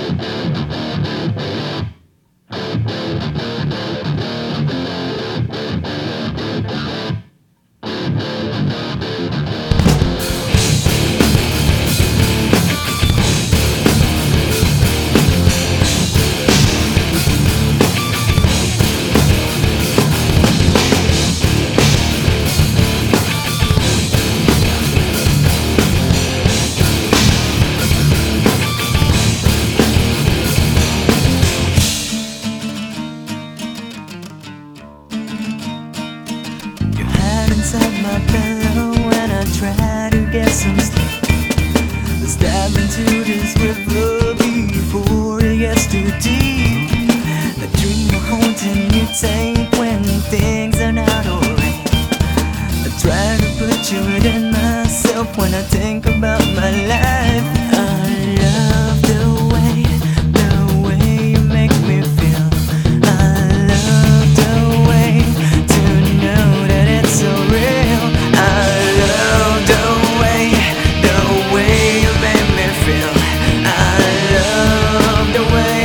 Inside my pillow when I try to get some sleep. Let's dive into this river before it gets too deep. The dream of holding you tight when things are not alright. I try to put you in myself when I think about my life. I love the way you make me feel. I love the way to know that it's so real. I love the way you make me feel. I love the way.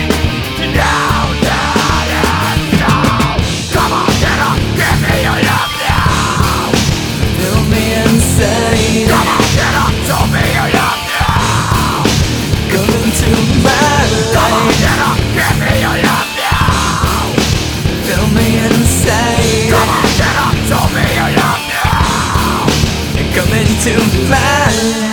Come on, get up, give me your love now. Feel me inside. Come on, get up, show me your love now. Come into my Come on, life. get up, give me your love now. Feel me inside. Come on, get up, show me your love now. Come into my life.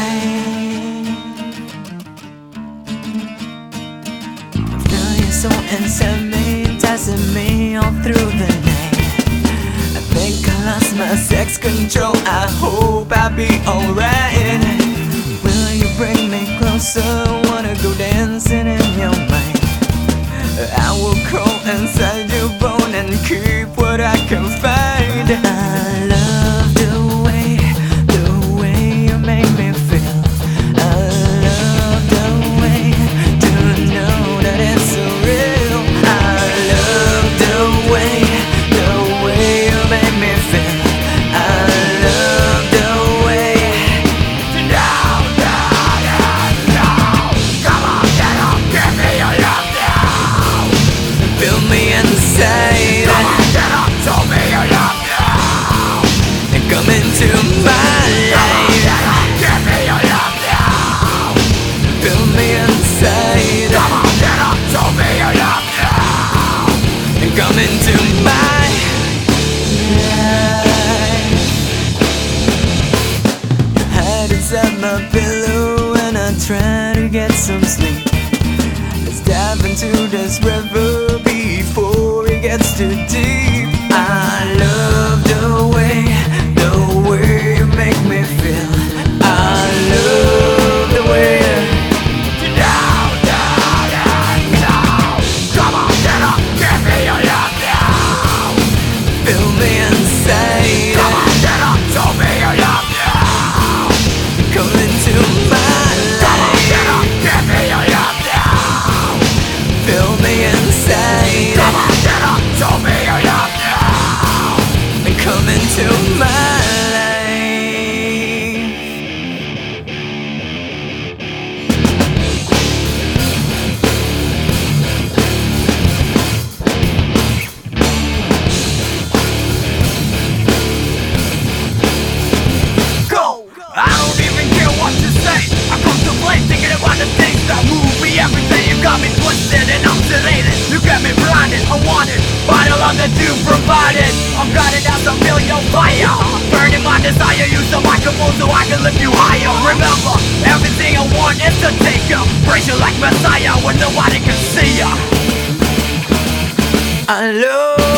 I feel you so inside me, enticing me all through the night. I think I lost my sex control. I hope I'll be alright. Will you bring me closer? Wanna go dancing in your mind. I will crawl inside your bone and keep what I can find. I love the way you make me feel. I love the way to know that it's so real. I love the way you make me feel. I love the way. Come on, get up, give me your love now. Feel me inside. Come on, get up, show me your love now. Come into my life. Get up, give me your love now. Feel me inside. Come on, get up, show me your love now. Come into my life. Hide inside my pillow and I try to get some sleep. Let's dive into this river before it gets too deep. I love the way you make me feel. I love the way. Come on, get up, give me your love now. Feel me inside. Come on, get up, show me your love now. Come into my Come on, get life. up, give me your love now. Feel me inside. Come on, get up, show me your love now. Come into my life. Go! I don't even care what you say. I contemplate thinking about the things that move me every day. You got me twisted and I'm sedated. You got me blinded, unwanted by the love that you provided. I'm guided as I feel your fire, burning my desire. Use the microphone so I can lift you higher. Remember, everything I want is to take you. Praise you like Messiah when nobody can see ya. I love